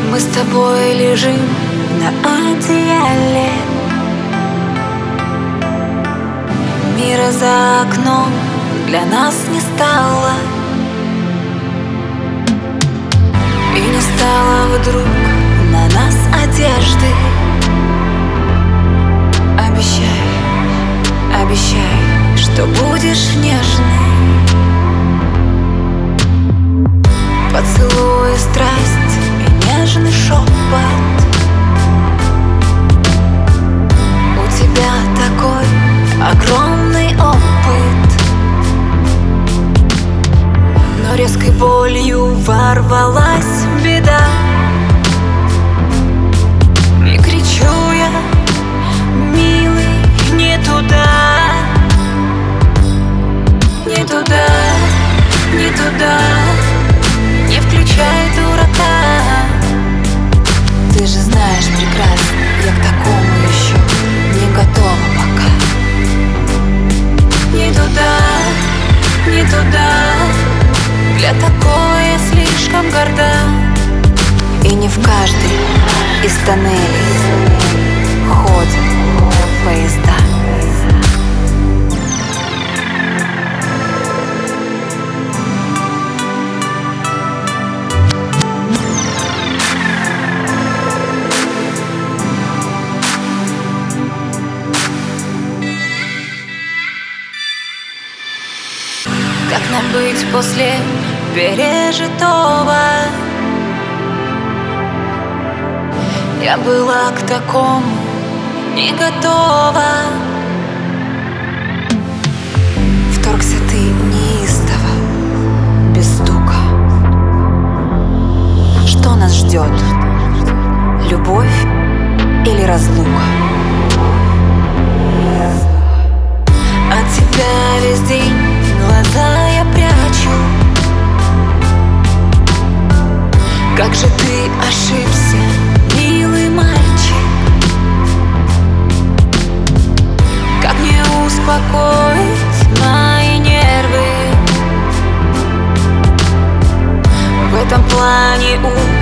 Мы с тобой лежим на одеяле. Мира за окном для нас не стало, и не стало вдруг на нас одежды. Обещай, обещай, что будешь нежной. Поцелуй, страсть и нежный шепот. У тебя такой огромный опыт, но резкой болью ворвалась беда. И кричу я: милый, не туда, не туда, не туда. Не включай дурака. Ты же знаешь прекрасно, я к такому еще не готова пока. Не туда, не туда. Для такой я слишком горда. И не в каждый из тоннелей ходят поезда. Как нам быть после пережитого? Я была к такому не готова. Вторгся ты неистово, без стука. Что нас ждет? Любовь или разлука? От тебя весь день глаза я прячу. Как же ты ошибся, милый мальчик. Как мне успокоить мои нервы? В этом плане